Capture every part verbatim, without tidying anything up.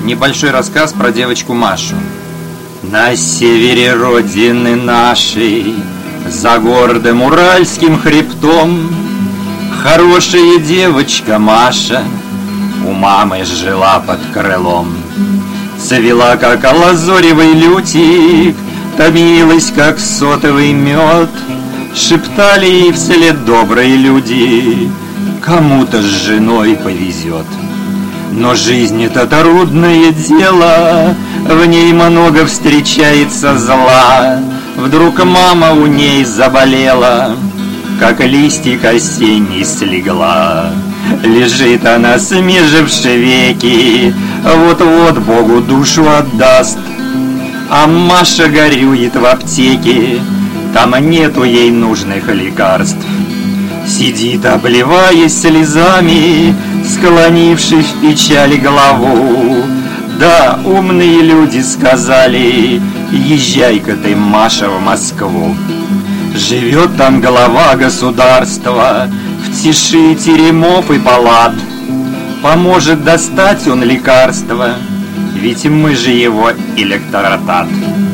Небольшой рассказ про девочку Машу. На севере родины нашей, за гордым уральским хребтом, хорошая девочка Маша у мамы жила под крылом. Цвела, как лазоревый лютик, томилась, как сотовый мед. Шептали ей вслед добрые люди: кому-то с женой повезет. Но жизнь — это трудное дело, в ней много встречается зла. Вдруг мама у ней заболела, как листик осенний слегла. Лежит она, смеживши веки, вот-вот Богу душу отдаст. А Маша горюет в аптеке, там нету ей нужных лекарств. Сидит, обливаясь слезами, склонивши в печали голову. Да, умные люди сказали: езжай-ка ты, Маша, в Москву. Живет там глава государства, в тиши теремов и палат. Поможет достать он лекарства, ведь мы же его электорат.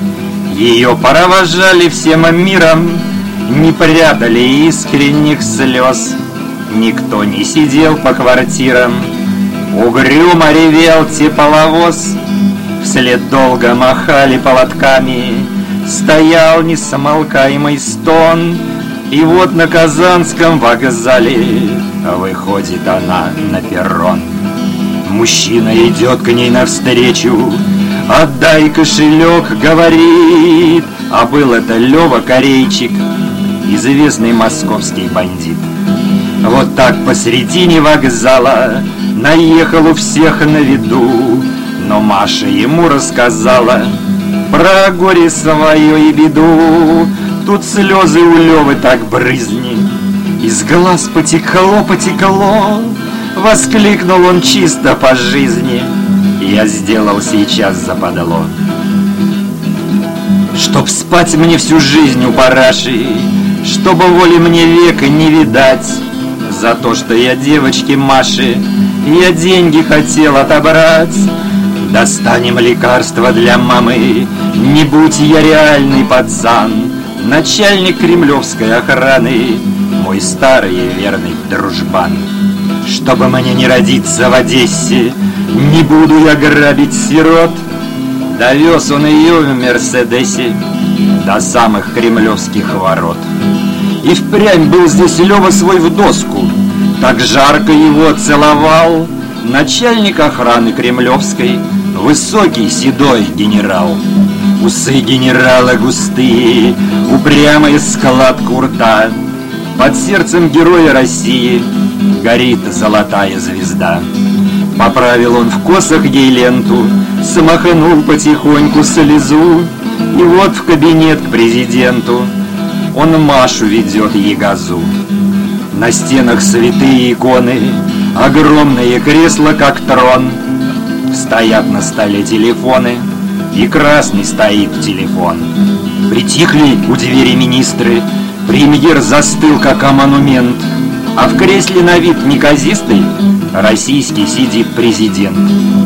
Ее провожали всем миром, не прятали искренних слез. Никто не сидел по квартирам, угрюмо ревел тепловоз. Вслед долго махали поводками, стоял несмолкаемый стон. И вот на Казанском вокзале выходит она на перрон. Мужчина идет к ней навстречу: отдай кошелек, говорит. А был это Лёва Корейчик, известный московский бандит. Вот так посредине вокзала наехал у всех на виду. Но Маша ему рассказала про горе свое и беду. Тут слезы у Лёвы так брызни, из глаз потекло, потекло. Воскликнул он чисто по жизни: я сделал сейчас западло. Чтоб спать мне всю жизнь у параши, чтобы воли мне века не видать. За то, что я девочке Маше я деньги хотел отобрать. Достанем лекарства для мамы, не будь я реальный пацан. Начальник кремлевской охраны, мой старый и верный дружбан. Чтобы мне не родиться в Одессе, не буду я грабить сирот. Довез он ее в Мерседесе до самых кремлевских ворот. И впрямь был здесь Лёва свой в доску, так жарко его целовал начальник охраны кремлевской, высокий седой генерал. Усы генерала густые, упрямая складка у рта. Под сердцем героя России горит золотая звезда. Поправил он в косах ей ленту, смахнул потихоньку слезу. И вот в кабинет к президенту он Машу ведет егозу. На стенах святые иконы, огромные кресла, как трон. Стоят на столе телефоны, и красный стоит телефон. Притихли у двери министры, премьер застыл, как монумент. А в кресле на вид неказистый российский сидит президент.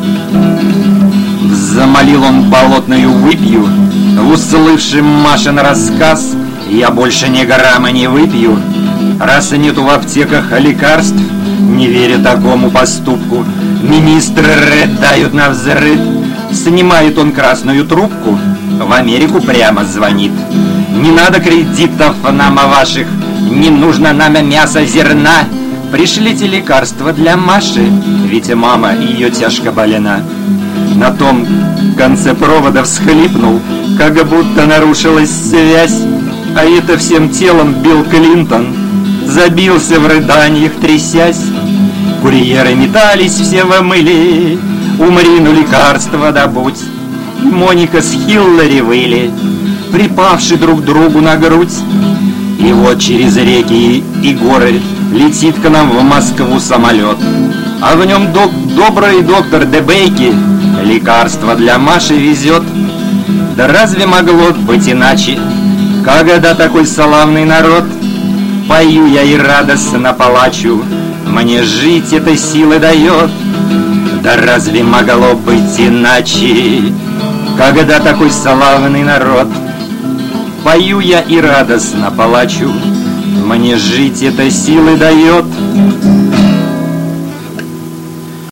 Замолил он болотную выпью, услышав Машин рассказ: я больше ни грамма не выпью. Раз нету в аптеках лекарств, не веря такому поступку, министры рыдают навзрыд. Снимает он красную трубку, в Америку прямо звонит: не надо кредитов нам ваших, не нужно нам мясо, зерна. Пришлите лекарства для Маши, ведь мама ее тяжко болена. На том конце провода всхлипнул, как будто нарушилась связь. А это всем телом Билл Клинтон забился в рыданиях, трясясь. Курьеры метались все в мыле: умри, ну лекарства добудь. И Моника с Хиллари выли, припавши друг другу на грудь. И вот через реки и горы летит к нам в Москву самолет, а в нем док добрый доктор Дебейки лекарства для Маши везет. Да разве могло быть иначе, когда такой славный народ? Пою я и радостно плачу, мне жить этой силы дает. Да разве могло быть иначе, когда такой славный народ? Пою я и радостно плачу, мне жить это силы дает.